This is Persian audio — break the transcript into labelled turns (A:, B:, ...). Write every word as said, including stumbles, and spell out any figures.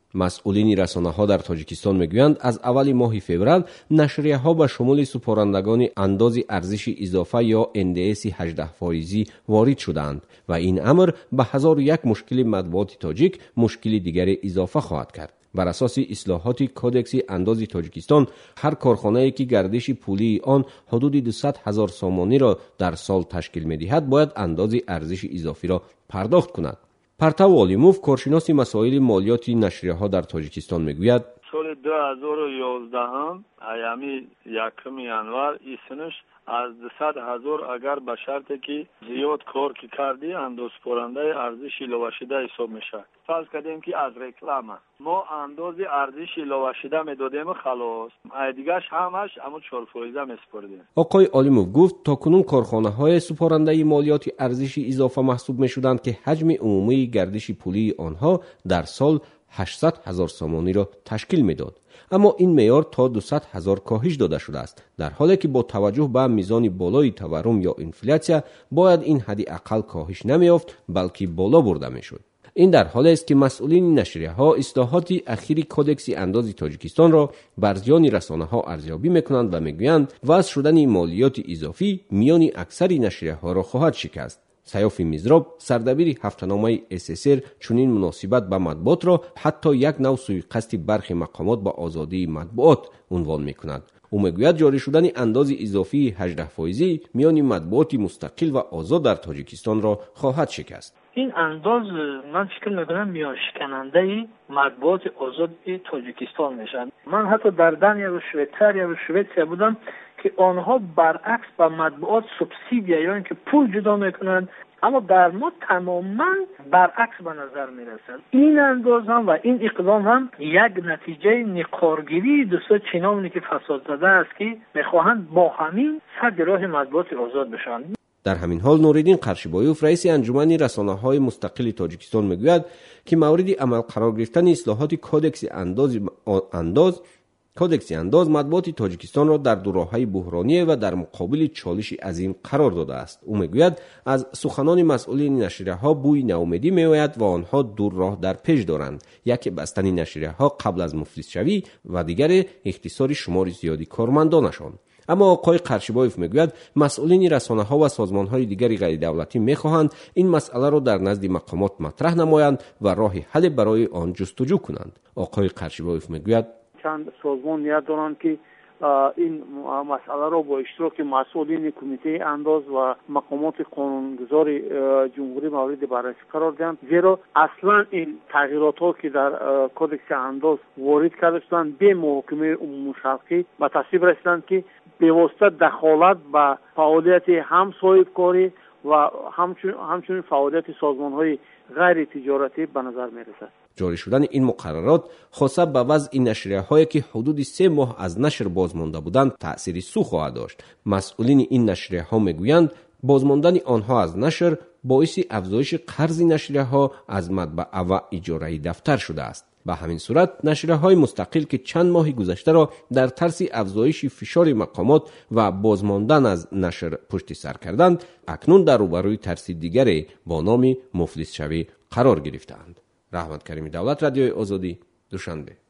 A: مسئولین رسانه‌ها در تاجیکستان میگویند از اول ماه فوریه نشریه‌ها به شمول سپارندگان انداز ارزش اضافه یا ان دی اس هجده فایزی وارد شدند و این امر به هزار و یک مشکل مطبوعات تاجیک مشکل دیگر اضافه خواهد کرد. بر اساس اصلاحات کودکس انداز تاجیکستان هر کارخانه‌ای که گردش پولی آن حدود دویست هزار سامانی را در سال تشکیل می‌دهد باید انداز ارزش اضافی را پرداخت کند. پرتو عالیموف کارشناس مسائل مالیاتی نشریه‌ها در تاجیکستان میگوید
B: سال دو هزار و یازده هم ایامی یکم ینور ایسنش از دویست هزار اگر به شرطی که زیاد کار که کردی انداز پرنده ارزش اضافه شده حساب میشه. فرض کردیم که از رکلام ما انداز ارزش اضافه شده میدادیم خلاص دیگه‌اش همش اما چهار فایزه میسپردیم.
A: آقای عالیموف گفت تا کنون کارخانه‌های سپارنده مالیات ارزش اضافه محسوب میشدند که حجم عمومی گردش پولی آنها در سال هشتصد هزار سامانی را تشکیل میداد، اما این معیار تا دویست هزار کاهش داده شده است، در حالی که با توجه به میزان بالای تورم یا انفلاسیا باید این حد اقل کاهش نمیافت بلکه بالا برده میشد. این در حالی است که مسئولین نشریه‌ها اصلاحات اخیر کودکس انداز تاجیکستان را بر زیان رسانه‌ها ارزیابی میکنند و میگویند وضع شدن مالیات اضافی میان اکثر نشریه‌ها را خواهد شکست. سیاف میزراب سردبیر هفته‌نامه اس اس ار چنین مناسبت به مطبوعات را حتی یک نوع سوءقصد برخی مقامات با آزادی مطبوعات عنوان میکند. او میگوید جاری شدن انداز اضافی هجده فایزی میان مطبوعات مستقل و آزاد در تاجیکستان را خواهد شکست.
C: این انداز من فکر میکنم میان شکننده مطبوعات آزاد تاجیکستان میشن. من حتی در دنیا و شویتریا و شویتریا بودم که آنها برعکس به مطبوعات سوبسیدیا یا اینکه پول جدا میکنند، اما در ما تماما برعکس به نظر میرسد. این انداز هم و این اقدام هم یک نتیجه نقارگیری دوستا چینامونی که فساد زده است که میخواهند با همین صد راه مطبوعات آزاد بشن.
A: در همین حال نوریدین قرشیبایوف رئیس انجمن رسانه‌های مستقل تاجیکستان میگوید که مورد عمل قرار گرفتن اصلاحات کودکس انداز انداز کودکس انداز مطبوعات تاجیکستان را در دو راه‌های بحرانی و در مقابل چالش عظیم قرار داده است. او میگوید از سخنان مسئولین نشریه‌ها بوی ناامیدی میآید و آنها دو راه در پیش دارند، یکی بستن نشریه‌ها قبل از مفلس شوی و دیگر اختصار شمار زیادی کارمندانشان. اما آقای قرشیبایوف میگوید مسئولین رسانه‌ها و سازمان‌های دیگر غیر دولتی می‌خواهند این مسئله را در نزد مقامات مطرح نمایند و راه حل برای آن جستجو کنند. آقای قرشیبایوف میگوید
D: چند سازمان نیت دارند که این مسئله را با اشتراک مسئولین کمیته انداز و مقامات قانونگذار جمهوری مورد بررسی قرار دهند، زیرا اصلا این تغییرات ها که در کودکس انداز وارد کرده شدند به محاکمه عمومی شرقی به تصویب رسیدند که به واسطه دخالت به فعالیت هم صاحبکاری و همچنین همچنین فعالیت سازمان‌های غیر تجارتی به نظر می‌رسد.
A: جاری شدن این مقررات خاصه به وضع نشریه‌هایی که حدود سه ماه از نشر بازمانده بودند تأثیری سو خواهد داشت. مسئولین این نشریه‌ها میگویند بازماندن آنها از نشر باعث افزایش قرض نشریه‌ها از مطبعه و اجاره دفتر شده است. به همین صورت نشریه‌های مستقل که چند ماه گذشته را در ترس افزایش فشار مقامات و بازماندن از نشر پشت سر کردند، اکنون در روبروی ترس دیگری با نام مفلس شوی قرار گرفتند. رحمت کریمی، دولت رادیوی آزادی، دوشنبه.